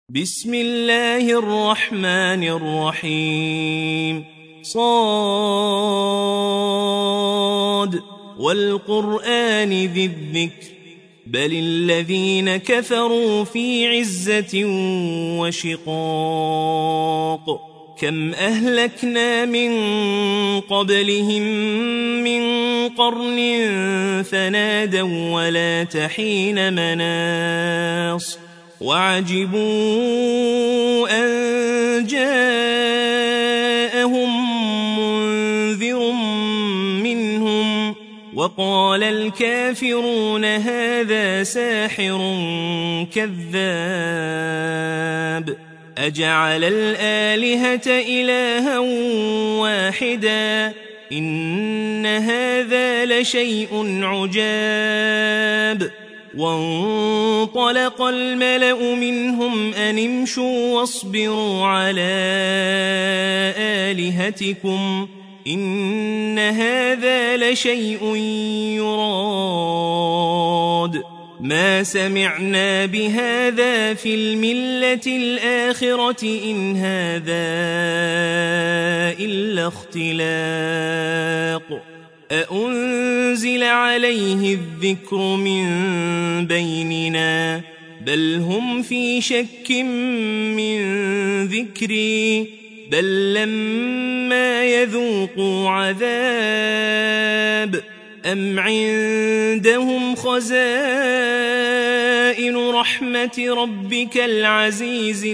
بسم الله الرحمن الرحيم صاد والقرآن ذي الذكر بل الذين كفروا في عزة وشقاق كم أهلكنا من قبلهم من قرن فنادوا ولا تحين مناص وعجبوا أن جاءهم منذر منهم وقال الكافرون هذا ساحر كذاب أجعل الآلهة إلها واحدا إن هذا لشيء عجاب وانطلق الملأ منهم أن امشوا واصبروا على آلهتكم إن هذا لشيء يراد ما سمعنا بهذا في الملة الآخرة إن هذا إلا اختلاق أأنزل عليه الذكر من بيننا بل هم في شك من ذكري بل لما يذوقوا عذاب أم عندهم خزائن رحمة ربك العزيز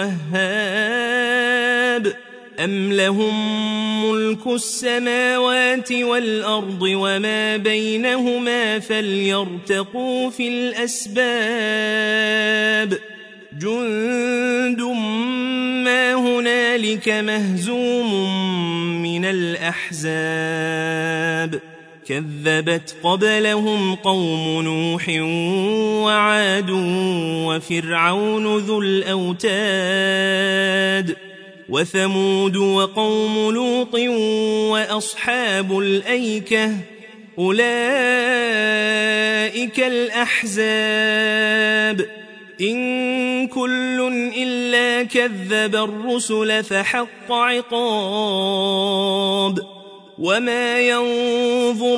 الوهاب أم لهم ملك السماوات والأرض وما بينهما فليرتقوا في الأسباب جند ما هنالك مهزوم من الأحزاب كذبت قبلهم قوم نوح وعاد وفرعون ذو الأوتاد وثمود وقوم لوط وأصحاب الأيكة أولئك الأحزاب إن كل إلا كذب الرسل فحق عقاب وما ينظر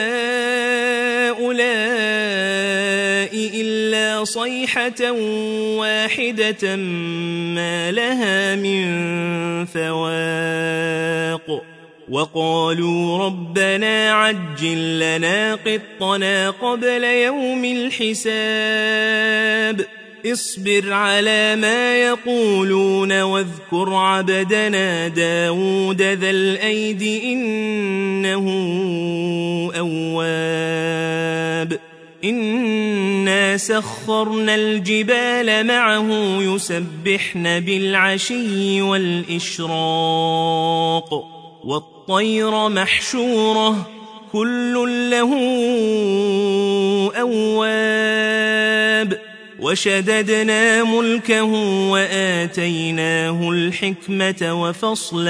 هؤلاء إلا صيحة واحدة ما لها من فواق وقالوا ربنا عجل لنا قطنا قبل يوم الحساب اصبر على ما يقولون واذكر عبدنا داود ذا الأيد إنه أواب إنا سخرنا الجبال معه يسبحن بالعشي والإشراق والطير محشورة كل له أواب وشددنا ملكه وآتيناه الحكمة وفصل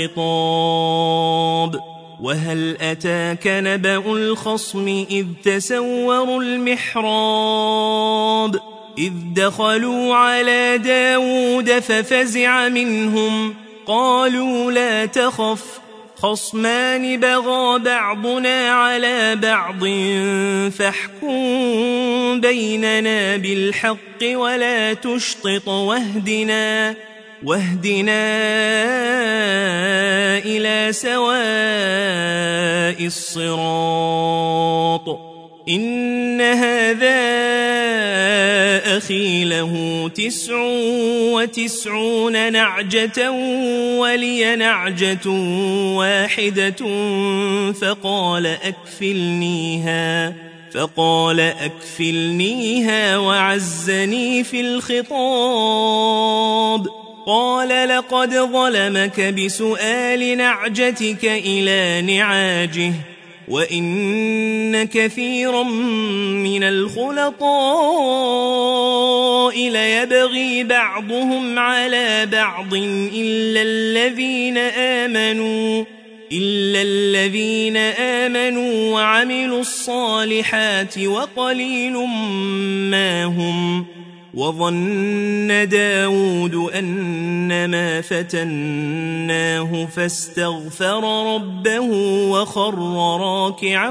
الخطاب وهل أتاك نبأ الخصم إذ تسوروا المحراب إذ دخلوا على داود ففزع منهم قالوا لا تخف خصمان بغى بعضنا على بعض فاحكم بيننا بالحق ولا تشطط واهدنا إلى سواء الصراط إن هذا أخي له 99 نعجة ولي نعجة واحدة فقال أكفلنيها وعزني في الخطاب قال لقد ظلمك بسؤال نعجتك إلى نعاجه وإن كثيرا من الخلطاء ليبغي بعضهم على بعض إلا الذين آمنوا وعملوا الصالحات وقليل ما هم وظن داود أنما فتناه فاستغفر ربه وخر راكعا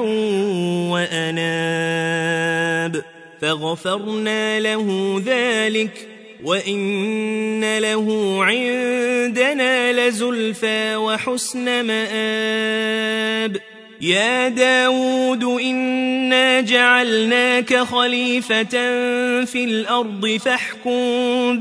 وأناب فغفرنا له ذلك وإن له عندنا لزلفى وحسن مآب يا داود إنا جعلناك خليفة في الأرض فاحكم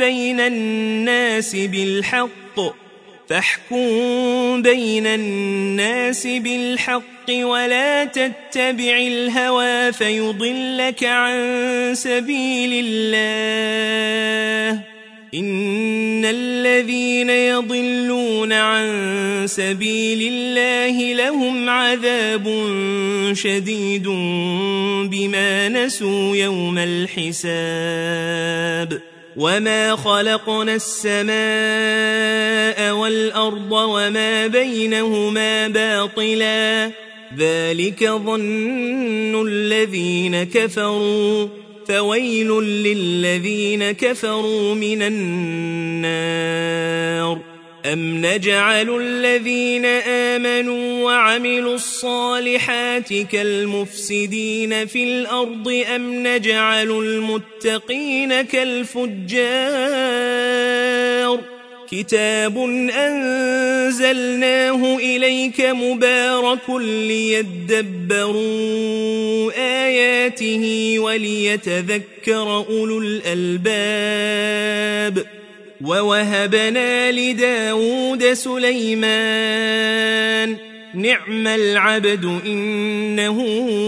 بين الناس بالحق ولا تتبع الهوى فيضلك عن سبيل الله إن الذين يضلون عن سبيل الله لهم عذاب شديد بما نسوا يوم الحساب وما خلقنا السماء والأرض وما بينهما باطلا ذلك ظن الذين كفروا فويل للذين كفروا من النار أم نجعل الذين آمنوا وعملوا الصالحات كالمفسدين في الأرض أم نجعل المتقين كالفجار كتاب أنزلناه إليك مبارك ليدبروا آياته وليتذكر أولو الألباب ووهبنا لداود سليمان نعم العبد إنه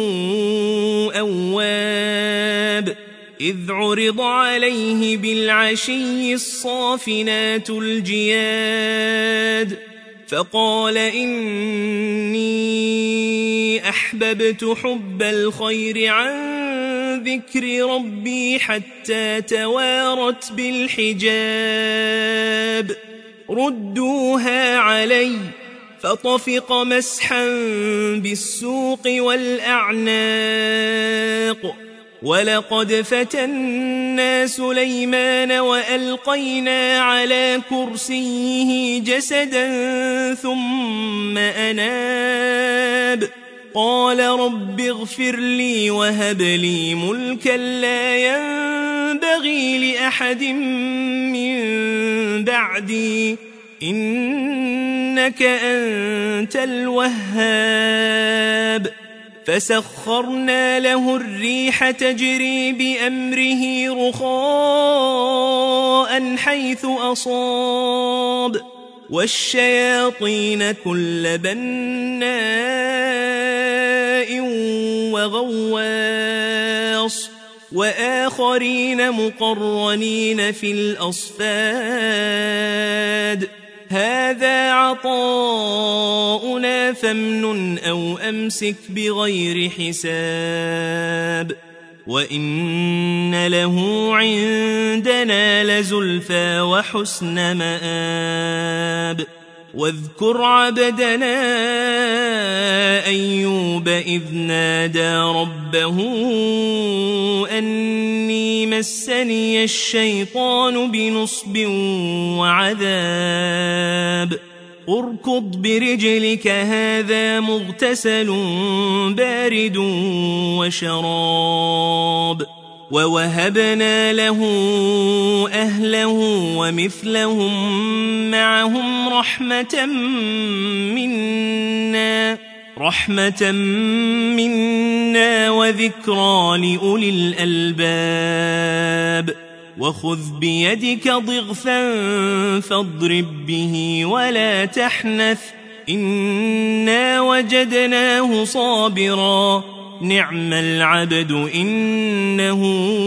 أواب إذ عرض عليه بالعشي الصافنات الجياد فقال إني أحببت حب الخير عن ذكر ربي حتى توارت بالحجاب ردوها علي فطفق مسحا بالسوق والأعناق ولقد فتنا سليمان وألقينا على كرسيه جسدا ثم أناب قال رب اغفر لي وهب لي ملكا لا ينبغي لأحد من بعدي إنك أنت الوهاب فسخرنا له الريح تجري بأمره رخاء حيث أصاب والشياطين كل بناء وغواص وآخرين مقرنين في الأصفاد هذا عطاؤنا فامنن أو أمسك بغير حساب وإن له عندنا لزلفى وحسن مآب واذكر عبدنا أيوب إذ نادى ربه أني مسني الشيطان بنصب وعذاب اركض برجلك هذا مغتسل بارد وشراب ووهبنا له أهله ومثلهم معهم رحمة منا وذكرى لأولي الألباب وخذ بيدك ضغثا فاضرب به ولا تحنث إنا وجدناه صابرا نعم العبد إنه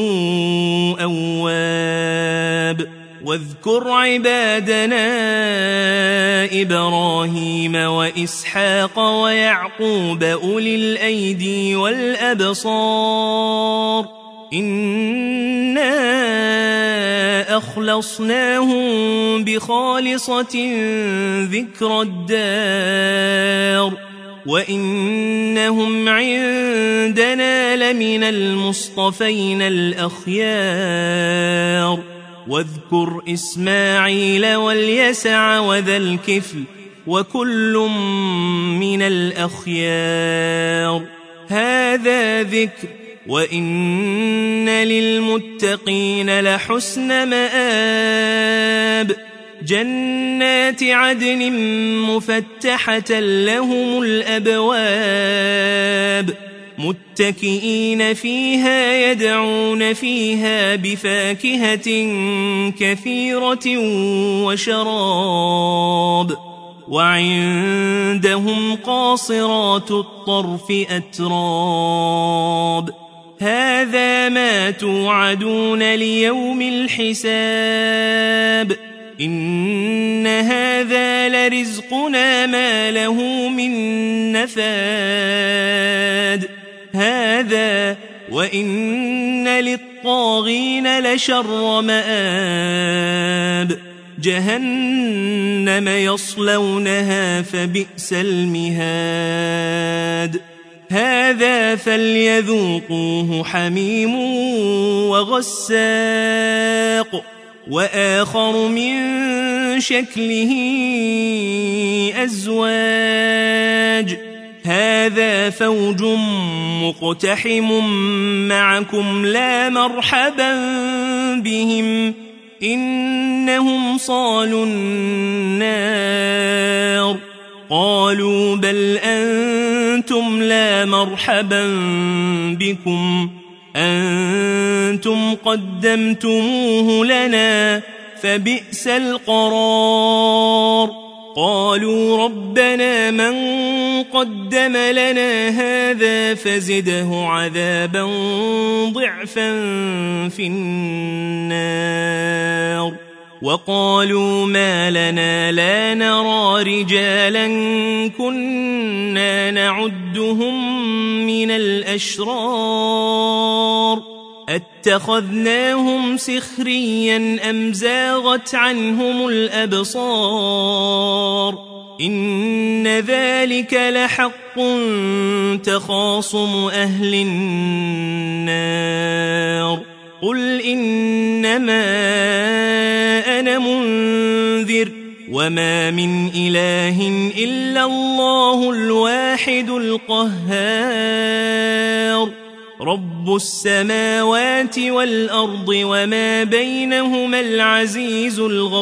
أواب واذكر عبادنا إبراهيم وإسحاق ويعقوب أولي الأيدي والأبصار إنا أخلصناهم بخالصة ذكر الدار وإنهم عندنا لمن المصطفين الأخيار واذكر إسماعيل واليسع وذا الكفل وكل من الأخيار هذا ذكر وإن للمتقين لحسن مآب جنات عدن مفتحة لهم الأبواب متكئين فيها يدعون فيها بفاكهة كثيرة وشراب وعندهم قاصرات الطرف أتراب هذا ما توعدون ليوم الحساب إن هذا لرزقنا ما له من نفاد هذا وإن للطاغين لشر مآب جهنم يصلونها فبئس المهاد هذا فليذوقوه حميم وغساق وآخر من شكله أزواج هذا فوج مقتحم معكم لا مرحبا بهم إنهم صالوا النار قالوا بل أنتم لا مرحبا بكم أنتم قدمتموه لنا فبئس القرار قالوا ربنا من قدم لنا هذا فزده عذابا ضعفا في النار وقالوا ما لنا لا نرى رجالا كنا نعدهم من الأشرار اتخذناهم سخريا أم زاغت عنهم الأبصار إن ذلك لحق تخاصم أهل النار قل إنما أنا منذر وما من إله إلا الله الواحد القهار رب السماوات والأرض وما بينهما العزيز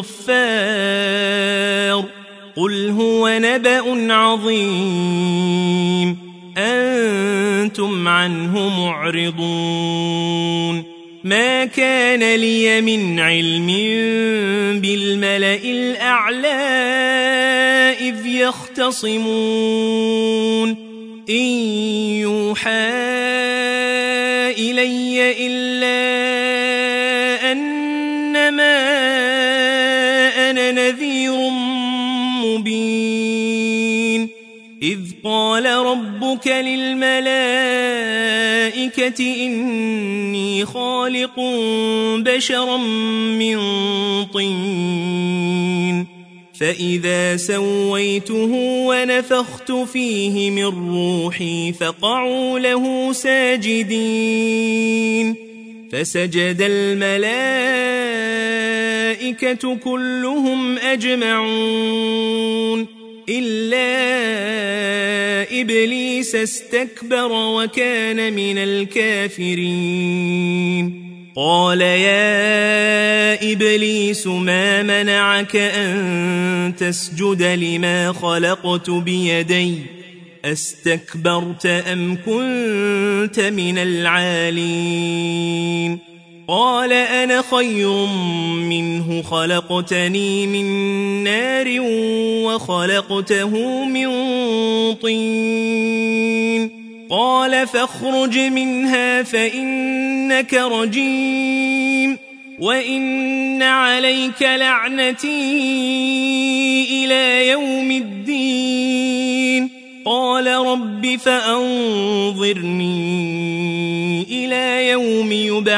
الغفار قل هو نبأ عظيم أنتم عنه معرضون ما كان لي من علم بالملأ الأعلى إذ يختصمون إن يوحى إلي إلا أنما أنا نذير مبين إذ قال ربك للملائكة إني خالق بشرا من طين فإذا سويته ونفخت فيه من روحي فقعوا له ساجدين فسجد الملائكة كلهم أجمعون إلا إبليس استكبر وكان من الكافرين قال يا إبليس ما منعك أن تسجد لما خلقت بيدي أستكبرت أم كنت من العالين قال أنا خير منه خلقتني من نار وخلقته من طين قال فاخرج منها فإنك رجيم وإن عليك لعنتي إلى يوم الدين قال رب فأنظرني إلى يوم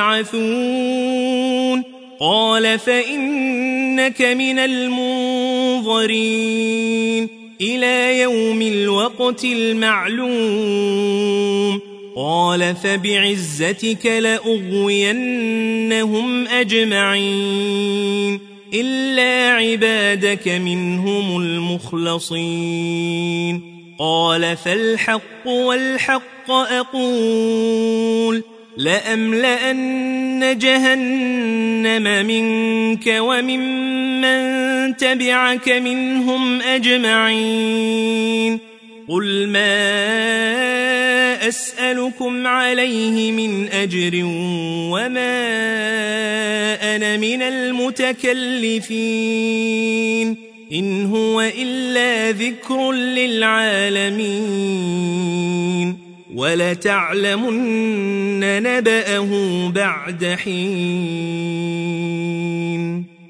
يبعثون قال فإنك من المنظرين إلى يوم الوقت المعلوم قال فبعزتك لأغوينهم أجمعين إلا عبادك منهم المخلصين قال فالحق والحق أقول لأملأن جهنم منك وممن تبعك منهم أجمعين قل ما أسألكم عليه من أجر وما أنا من المتكلفين إن هو إلا ذكر للعالمين ولتعلمن نبأه بعد حين